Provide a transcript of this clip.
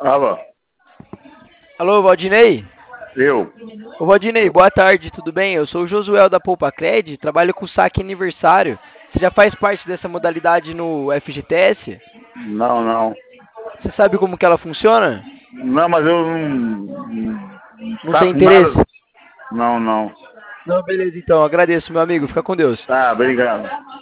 Alô, Alô, Valdinei? eu. Ô, Valdinei, boa tarde, tudo bem? Eu sou o Josuel da Poupa Cred, trabalho com saque aniversário. Você já faz parte dessa modalidade no FGTS? Não, não. Você sabe como que ela funciona? Não, mas eu não Não tem saco interesse? nada. Não, não. Não, beleza então, agradeço, meu amigo, fica com Deus. Tá, obrigado.